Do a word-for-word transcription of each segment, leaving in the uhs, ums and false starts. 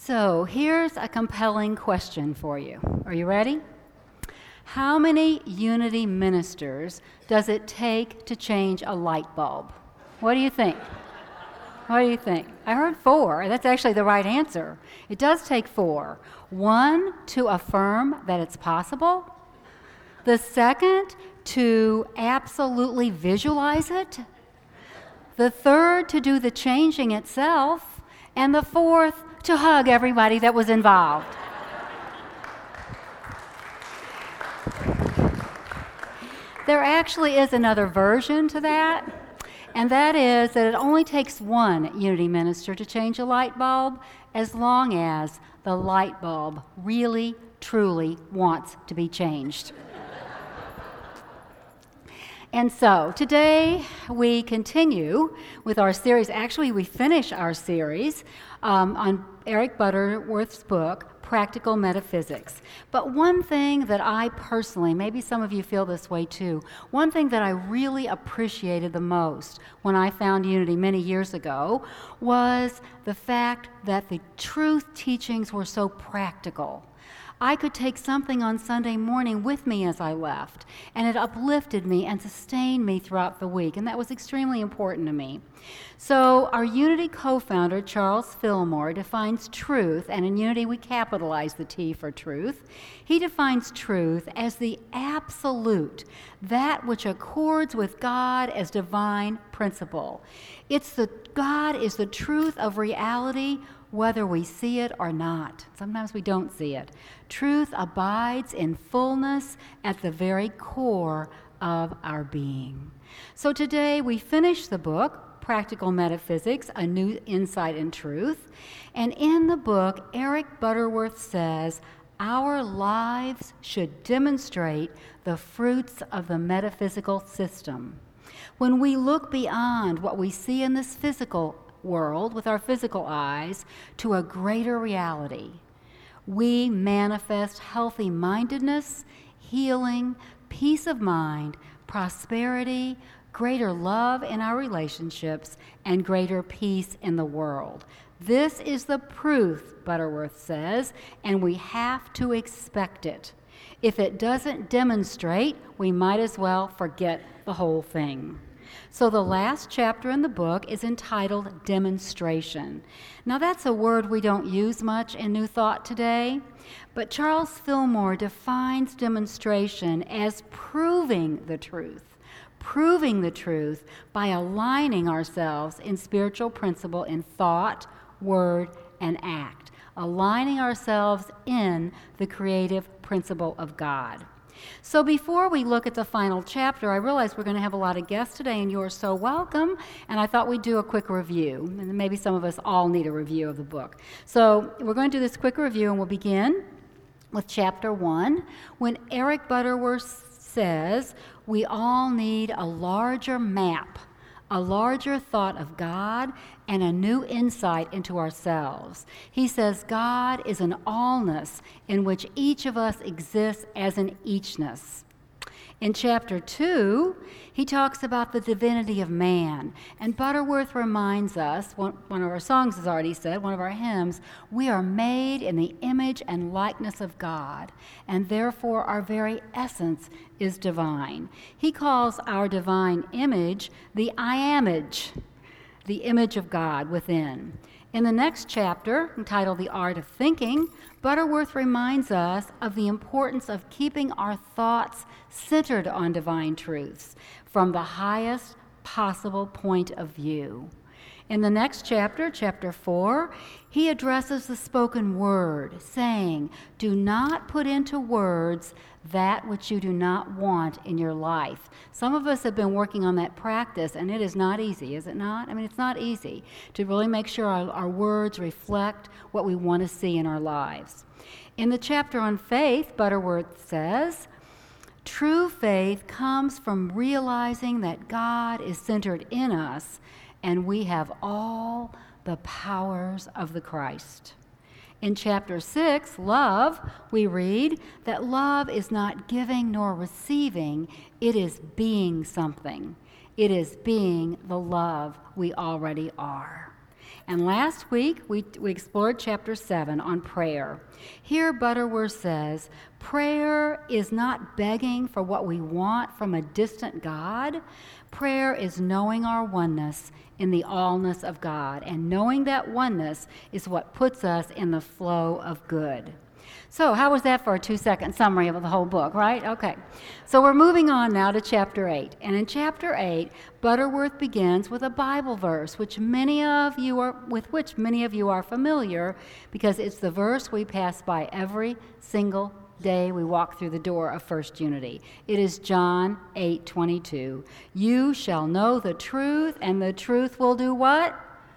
So here's a compelling question for you. Are you ready? How many Unity ministers does it take to change a light bulb? What do you think? What do you think? I heard four. That's actually the right answer. It does take four. One, to affirm that it's possible. The second, to absolutely visualize it. The third, to do the changing itself. And the fourth, to hug everybody that was involved. There actually is another version to that, and that is that it only takes one Unity minister to change a light bulb as long as the light bulb really, truly wants to be changed. And so today we continue with our series. Actually, we finish our series um, on Eric Butterworth's book, Practical Metaphysics. But one thing that I personally, maybe some of you feel this way too, one thing that I really appreciated the most when I found Unity many years ago was the fact that the truth teachings were so practical. I could take something on Sunday morning with me as I left, and it uplifted me and sustained me throughout the week, and that was extremely important to me. So our Unity co-founder, Charles Fillmore, defines truth, and in Unity we capitalize the T for truth. He defines truth as the absolute, that which accords with God as divine principle. It's the God is the truth of reality, whether we see it or not. Sometimes we don't see it. Truth abides in fullness at the very core of our being. So today we finish the book, Practical Metaphysics, A New Insight in Truth. And in the book, Eric Butterworth says, our lives should demonstrate the fruits of the metaphysical system. When we look beyond what we see in this physical world with our physical eyes to a greater reality, we manifest healthy mindedness, healing, peace of mind, prosperity, greater love in our relationships, and greater peace in the world. This is the proof, Butterworth says, and we have to expect it. If it doesn't demonstrate, we might as well forget the whole thing. So the last chapter in the book is entitled Demonstration. Now that's a word we don't use much in New Thought today, but Charles Fillmore defines demonstration as proving the truth, proving the truth by aligning ourselves in spiritual principle in thought, word, and act, aligning ourselves in the creative principle of God. So before we look at the final chapter, I realize we're going to have a lot of guests today, and you're so welcome, and I thought we'd do a quick review, and maybe some of us all need a review of the book. So we're going to do this quick review, and we'll begin with chapter one, when Eric Butterworth says we all need a larger map, a larger thought of God, and a new insight into ourselves. He says God is an allness in which each of us exists as an eachness. In chapter two, he talks about the divinity of man, and Butterworth reminds us, one, one of our songs has already said, one of our hymns, we are made in the image and likeness of God, and therefore our very essence is divine. He calls our divine image the I-amage, the image of God within. In the next chapter, entitled The Art of Thinking, Butterworth reminds us of the importance of keeping our thoughts centered on divine truths from the highest possible point of view. In the next chapter, chapter four, he addresses the spoken word, saying, do not put into words that which you do not want in your life. Some of us have been working on that practice, and it is not easy, is it not? I mean, it's not easy to really make sure our, our words reflect what we want to see in our lives. In the chapter on faith, Butterworth says, true faith comes from realizing that God is centered in us, and we have all the powers of the Christ. In chapter six, love, we read that love is not giving nor receiving, it is being something. It is being the love we already are. And last week, we, we explored chapter seven on prayer. Here, Butterworth says, prayer is not begging for what we want from a distant God. Prayer is knowing our oneness in the allness of God, and knowing that oneness is what puts us in the flow of good. So how was that for a two-second summary of the whole book, right? Okay. So we're moving on now to chapter eight. And in chapter eight, Butterworth begins with a Bible verse, which many of you are, with which many of you are familiar, because it's the verse we pass by every single day we walk through the door of First Unity. It is John eight twenty-two. You shall know the truth, and the truth will do what?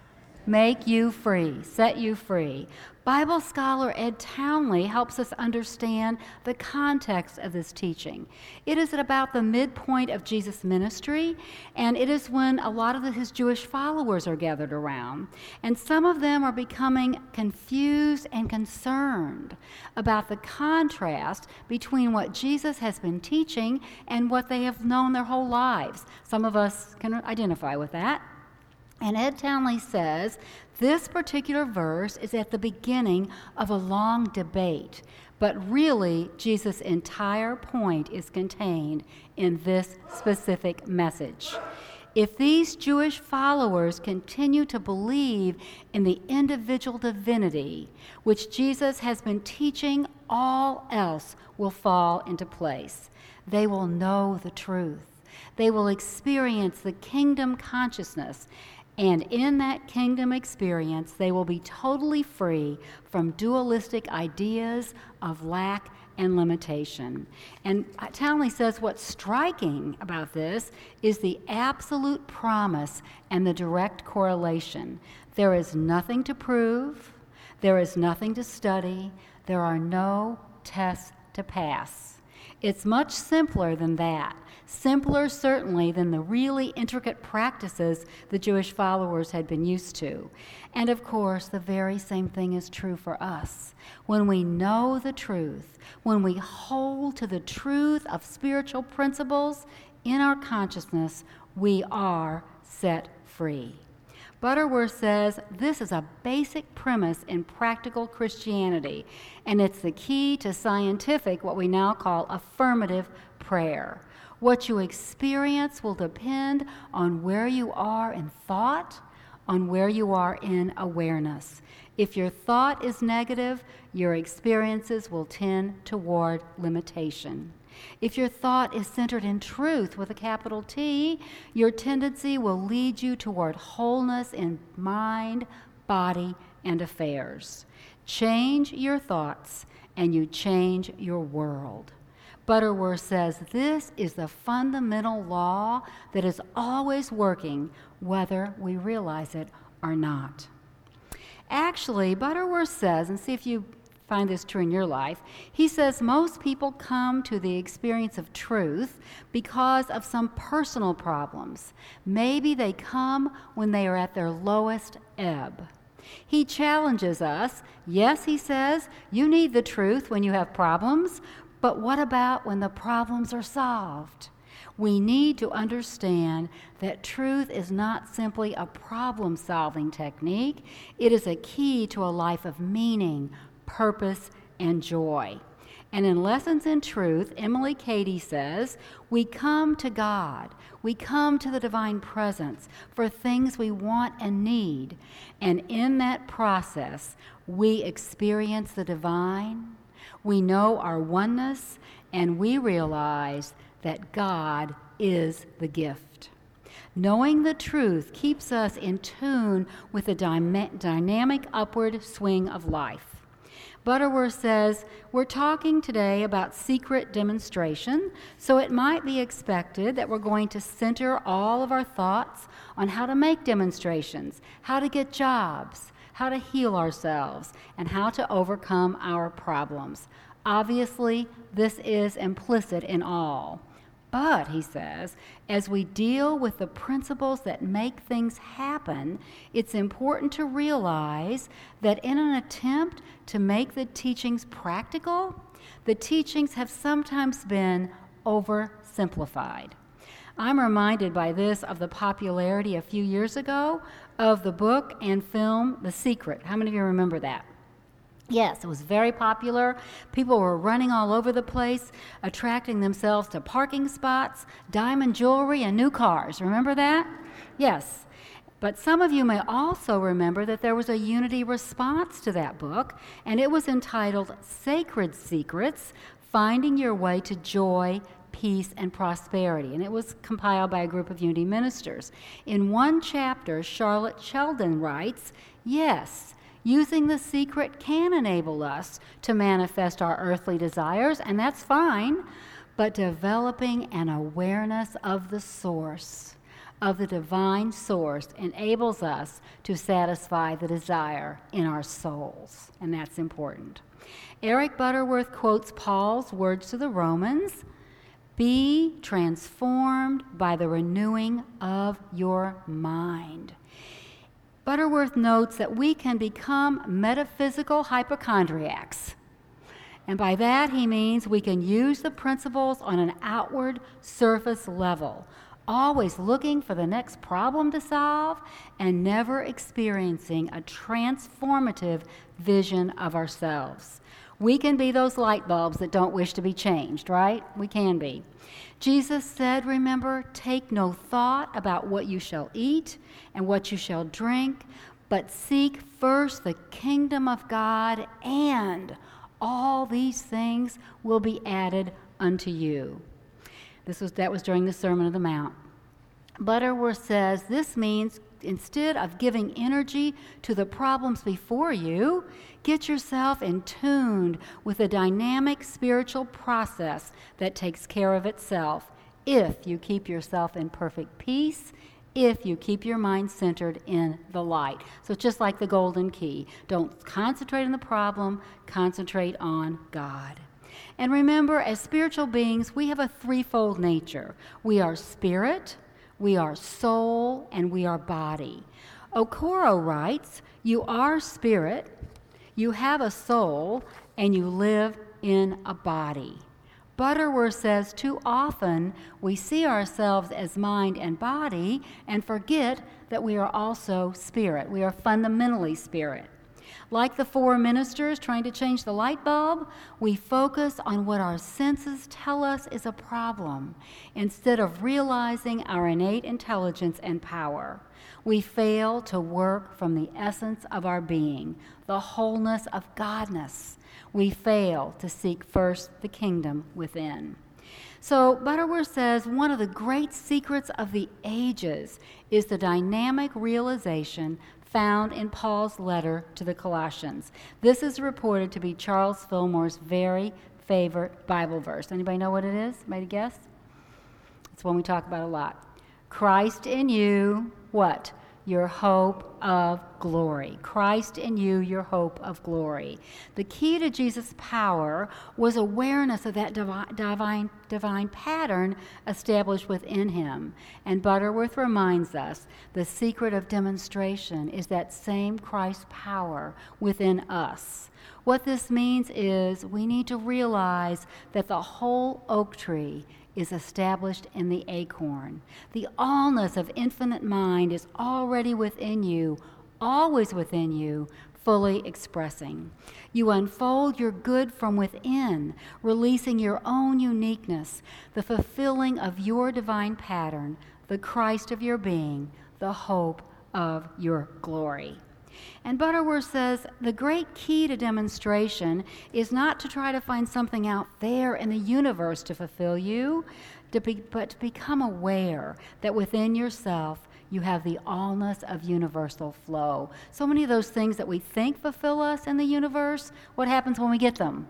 Make you free, set you free. Bible scholar Ed Townley helps us understand the context of this teaching. It is at about the midpoint of Jesus' ministry, and it is when a lot of his Jewish followers are gathered around. And some of them are becoming confused and concerned about the contrast between what Jesus has been teaching and what they have known their whole lives. Some of us can identify with that. And Ed Townley says this particular verse is at the beginning of a long debate, but really Jesus' entire point is contained in this specific message. If these Jewish followers continue to believe in the individual divinity, which Jesus has been teaching, all else will fall into place. They will know the truth. They will experience the kingdom consciousness. And in that kingdom experience, they will be totally free from dualistic ideas of lack and limitation. And Townley says what's striking about this is the absolute promise and the direct correlation. There is nothing to prove. There is nothing to study. There are no tests to pass. It's much simpler than that. Simpler, certainly, than the really intricate practices the Jewish followers had been used to. And of course, the very same thing is true for us. When we know the truth, when we hold to the truth of spiritual principles in our consciousness, we are set free. Butterworth says this is a basic premise in practical Christianity, and it's the key to scientific, what we now call affirmative prayer. What you experience will depend on where you are in thought, on where you are in awareness. If your thought is negative, your experiences will tend toward limitation. If your thought is centered in truth with a capital T, your tendency will lead you toward wholeness in mind, body, and affairs. Change your thoughts, and you change your world. Butterworth says this is the fundamental law that is always working, whether we realize it or not. Actually, Butterworth says, and see if you find this true in your life, he says most people come to the experience of truth because of some personal problems. Maybe they come when they are at their lowest ebb. He challenges us. Yes, he says, you need the truth when you have problems, but what about when the problems are solved? We need to understand that truth is not simply a problem-solving technique. It is a key to a life of meaning, purpose, and joy. And in Lessons in Truth, Emily Cady says, we come to God, we come to the divine presence for things we want and need. And in that process, we experience the divine, we know our oneness, and we realize that God is the gift. Knowing the truth keeps us in tune with the dyma- dynamic upward swing of life. Butterworth says, we're talking today about secret demonstration, so it might be expected that we're going to center all of our thoughts on how to make demonstrations, how to get jobs, how to heal ourselves, and how to overcome our problems. Obviously, this is implicit in all. But, he says, as we deal with the principles that make things happen, it's important to realize that in an attempt to make the teachings practical, the teachings have sometimes been oversimplified. I'm reminded by this of the popularity a few years ago of the book and film The Secret. How many of you remember that? Yes, it was very popular. People were running all over the place, attracting themselves to parking spots, diamond jewelry, and new cars. Remember that? Yes. But some of you may also remember that there was a Unity response to that book, and it was entitled Sacred Secrets, Finding Your Way to Joy, Peace, and Prosperity. And it was compiled by a group of Unity ministers. In one chapter, Charlotte Sheldon writes, yes, using the secret can enable us to manifest our earthly desires, and that's fine, but developing an awareness of the source, of the divine source, enables us to satisfy the desire in our souls, and that's important. Eric Butterworth quotes Paul's words to the Romans, be transformed by the renewing of your mind. Butterworth notes that we can become metaphysical hypochondriacs. And by that he means we can use the principles on an outward surface level, always looking for the next problem to solve and never experiencing a transformative vision of ourselves. We can be those light bulbs that don't wish to be changed, right? We can be. Jesus said, remember, take no thought about what you shall eat and what you shall drink, but seek first the kingdom of God, and all these things will be added unto you. This was that was during the Sermon on the Mount. Butterworth says this means instead of giving energy to the problems before you, get yourself in tune with a dynamic spiritual process that takes care of itself if you keep yourself in perfect peace, if you keep your mind centered in the light. So it's just like the golden key. Don't concentrate on the problem, concentrate on God. And remember, as spiritual beings, we have a threefold nature. We are spirit, we are soul, and we are body. Okoro writes, you are spirit, you have a soul, and you live in a body. Butterworth says too often we see ourselves as mind and body and forget that we are also spirit. We are fundamentally spirit. Like the four ministers trying to change the light bulb, we focus on what our senses tell us is a problem instead of realizing our innate intelligence and power. We fail to work from the essence of our being, the wholeness of Godness. We fail to seek first the kingdom within. So Butterworth says one of the great secrets of the ages is the dynamic realization found in Paul's letter to the Colossians. This is reported to be Charles Fillmore's very favorite Bible verse. Anybody know what it is? Anybody guess? It's one we talk about a lot. Christ in you, what? Your hope of glory. Christ in you, your hope of glory. The key to Jesus' power was awareness of that divine, divine, divine pattern established within him. And Butterworth reminds us the secret of demonstration is that same Christ power within us. What this means is we need to realize that the whole oak tree is established in the acorn. The allness of infinite mind is already within you, always within you, fully expressing. You unfold your good from within, releasing your own uniqueness, the fulfilling of your divine pattern, the Christ of your being, the hope of your glory. And Butterworth says the great key to demonstration is not to try to find something out there in the universe to fulfill you, to be, but to become aware that within yourself you have the allness of universal flow. So many of those things that we think fulfill us in the universe, what happens when we get them?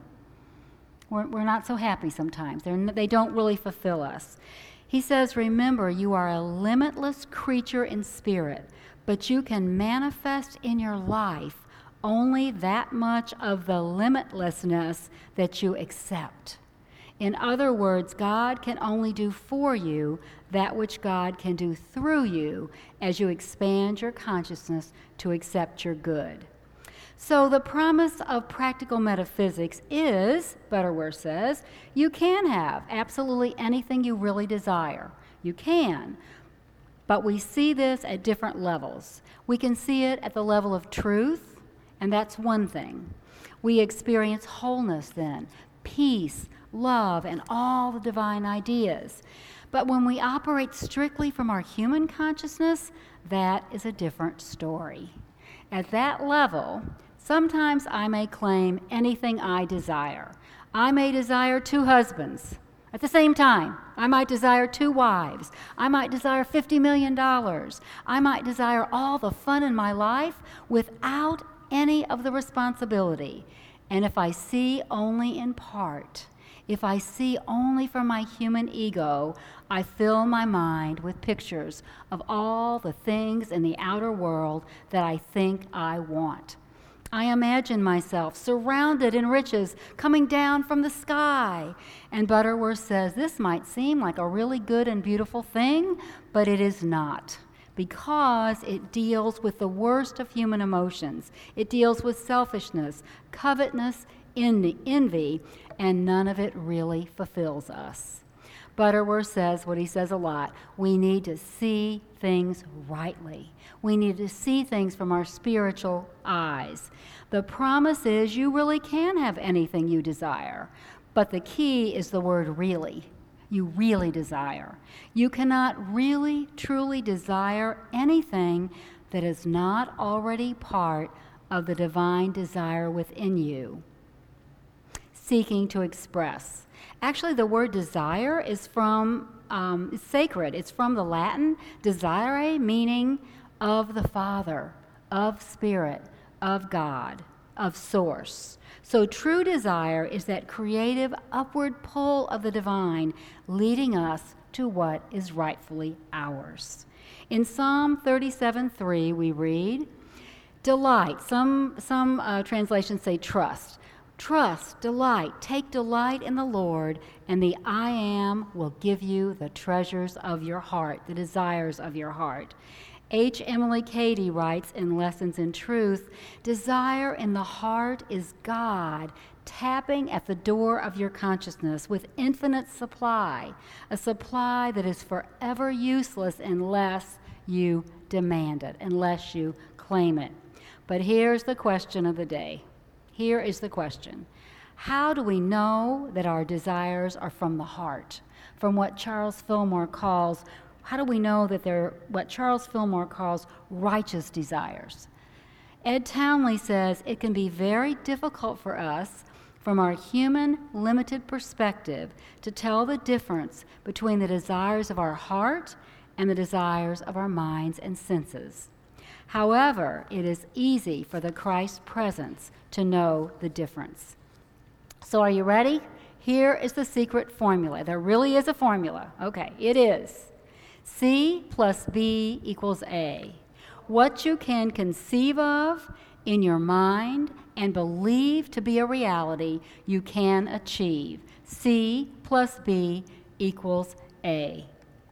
We're, we're not so happy sometimes. They're, they don't really fulfill us. He says, remember, you are a limitless creature in spirit, but you can manifest in your life only that much of the limitlessness that you accept. In other words, God can only do for you that which God can do through you as you expand your consciousness to accept your good. So the promise of practical metaphysics is, Butterworth says, you can have absolutely anything you really desire. You can. But we see this at different levels. We can see it at the level of truth, and that's one thing. We experience wholeness then, peace, love, and all the divine ideas. But when we operate strictly from our human consciousness, that is a different story. At that level, sometimes I may claim anything I desire. I may desire two husbands. At the same time, I might desire two wives. I might desire fifty million dollars. I might desire all the fun in my life without any of the responsibility. And if I see only in part, if I see only from my human ego, I fill my mind with pictures of all the things in the outer world that I think I want. I imagine myself surrounded in riches coming down from the sky. And Butterworth says this might seem like a really good and beautiful thing, but it is not, because it deals with the worst of human emotions. It deals with selfishness, covetousness, envy, and none of it really fulfills us. Butterworth says what he says a lot: we need to see things rightly. We need to see things from our spiritual eyes. The promise is you really can have anything you desire, but the key is the word really. You really desire. You cannot really, truly desire anything that is not already part of the divine desire within you, seeking to express. Actually, the word desire is from, um, it's sacred. It's from the Latin desire, meaning of the Father, of Spirit, of God, of Source. So true desire is that creative upward pull of the divine, leading us to what is rightfully ours. In Psalm thirty-seven three, we read, delight. Some, some uh, translations say trust. Trust, delight, take delight in the Lord, and the I Am will give you the treasures of your heart, the desires of your heart. H. Emily Cady writes in Lessons in Truth, desire in the heart is God tapping at the door of your consciousness with infinite supply, a supply that is forever useless unless you demand it, unless you claim it. But here's the question of the day. Here is the question. How do we know that our desires are from the heart? From what Charles Fillmore calls, how do we know that they're what Charles Fillmore calls righteous desires? Ed Townley says it can be very difficult for us, from our human, limited perspective, to tell the difference between the desires of our heart and the desires of our minds and senses. However, it is easy for the Christ presence to know the difference. So are you ready? Here is the secret formula. There really is a formula. Okay, it is C plus B equals A. What you can conceive of in your mind and believe to be a reality, you can achieve. C plus B equals A.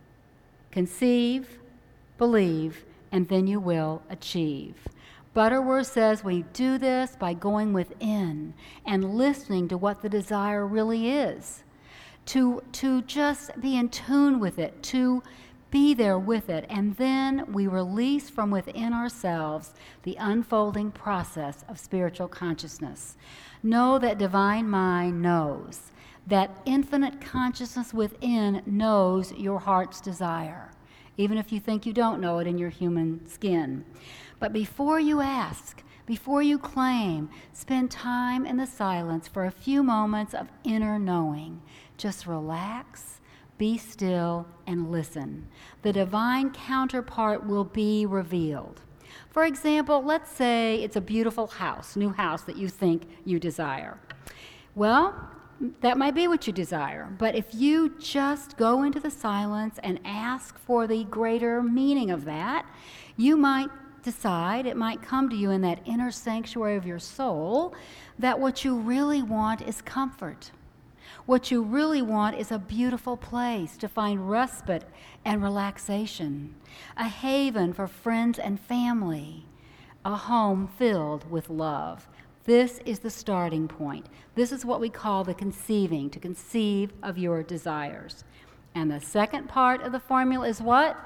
Conceive, believe, and then you will achieve. Butterworth says we do this by going within and listening to what the desire really is, to, to just be in tune with it, to be there with it, and then we release from within ourselves the unfolding process of spiritual consciousness. Know that divine mind knows, that infinite consciousness within knows your heart's desire, even if you think you don't know it in your human skin. But before you ask, before you claim, spend time in the silence for a few moments of inner knowing. Just relax, be still, and listen. The divine counterpart will be revealed. For example, let's say it's a beautiful house, new house that you think you desire. Well, that might be what you desire, but if you just go into the silence and ask for the greater meaning of that, you might decide, it might come to you in that inner sanctuary of your soul, that what you really want is comfort. What you really want is a beautiful place to find respite and relaxation, a haven for friends and family, a home filled with love. This is the starting point. This is what we call the conceiving, to conceive of your desires. And the second part of the formula is what?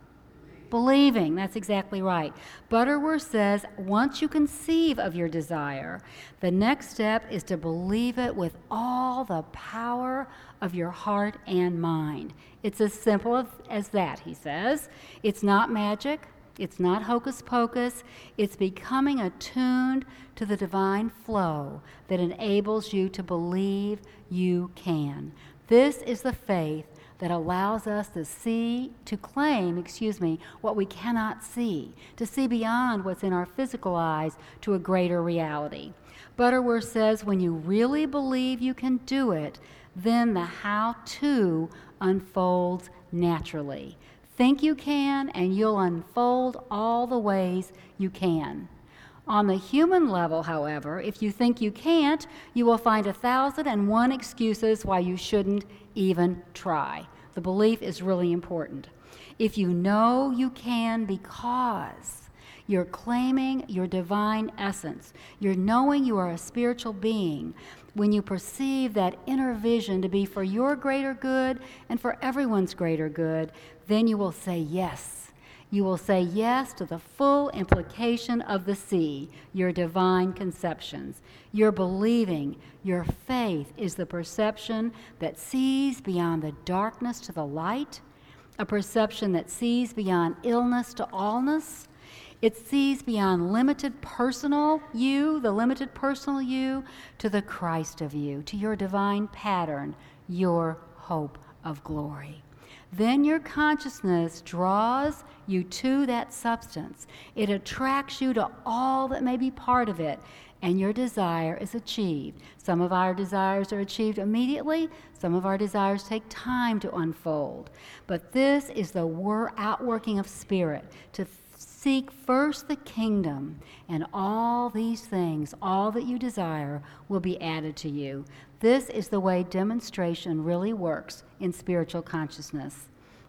Believing. That's exactly right. Butterworth says once you conceive of your desire, the next step is to believe it with all the power of your heart and mind. It's as simple as that, he says. It's not magic. It's not hocus pocus. It's becoming attuned to the divine flow that enables you to believe you can. This is the faith that allows us to see, to claim, excuse me, what we cannot see, to see beyond what's in our physical eyes to a greater reality. Butterworth says when you really believe you can do it, then the how-to unfolds naturally. Think you can, and you'll unfold all the ways you can. On the human level, however, if you think you can't, you will find a thousand and one excuses why you shouldn't even try. The belief is really important. If you know you can because you're claiming your divine essence, you're knowing you are a spiritual being, when you perceive that inner vision to be for your greater good and for everyone's greater good, then you will say yes. You will say yes to the full implication of the C, your divine conceptions. Your believing, your faith is the perception that sees beyond the darkness to the light, a perception that sees beyond illness to allness. It sees beyond limited personal you, the limited personal you, to the Christ of you, to your divine pattern, your hope of glory. Then your consciousness draws you to that substance. It attracts you to all that may be part of it, and your desire is achieved. Some of our desires are achieved immediately. Some of our desires take time to unfold. But this is the wor- outworking of spirit, to seek first the kingdom, and all these things, all that you desire, will be added to you. This is the way demonstration really works in spiritual consciousness.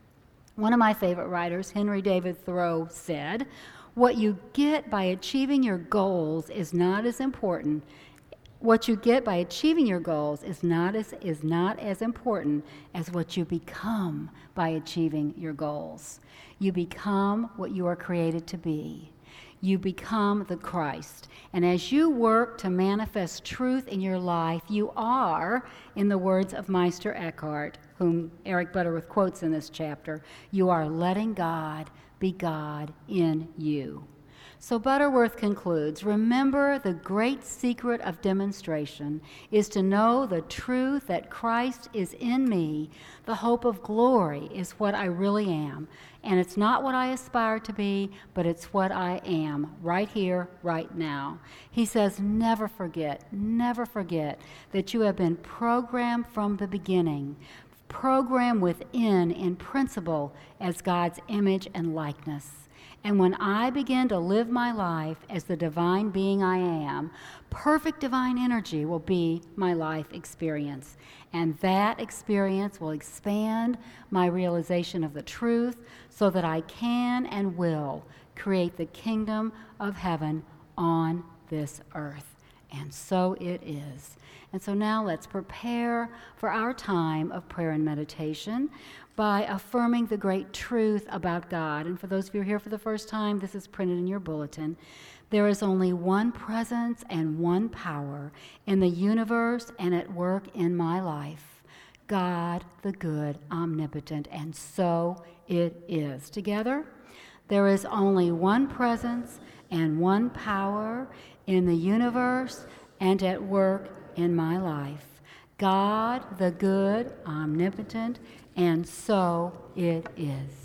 One of my favorite writers, Henry David Thoreau, said, "What you get by achieving your goals is not as important. What you get by achieving your goals is not as is not as important as what you become by achieving your goals. You become what you are created to be. You become the Christ. And as you work to manifest truth in your life, you are, in the words of Meister Eckhart, whom Eric Butterworth quotes in this chapter, you are letting God be God in you." So Butterworth concludes, remember the great secret of demonstration is to know the truth that Christ is in me. The hope of glory is what I really am. And it's not what I aspire to be, but it's what I am right here, right now. He says, never forget, never forget that you have been programmed from the beginning, programmed within in principle as God's image and likeness. And when I begin to live my life as the divine being I am, perfect divine energy will be my life experience. And that experience will expand my realization of the truth so that I can and will create the kingdom of heaven on this earth. And so it is. And so now let's prepare for our time of prayer and meditation by affirming the great truth about God. And for those of you who are here for the first time, this is printed in your bulletin. There is only one presence and one power in the universe and at work in my life. God, the good, omnipotent, and so it is. Together, there is only one presence and one power in the universe and at work in my life. God, the good, omnipotent, and so it is.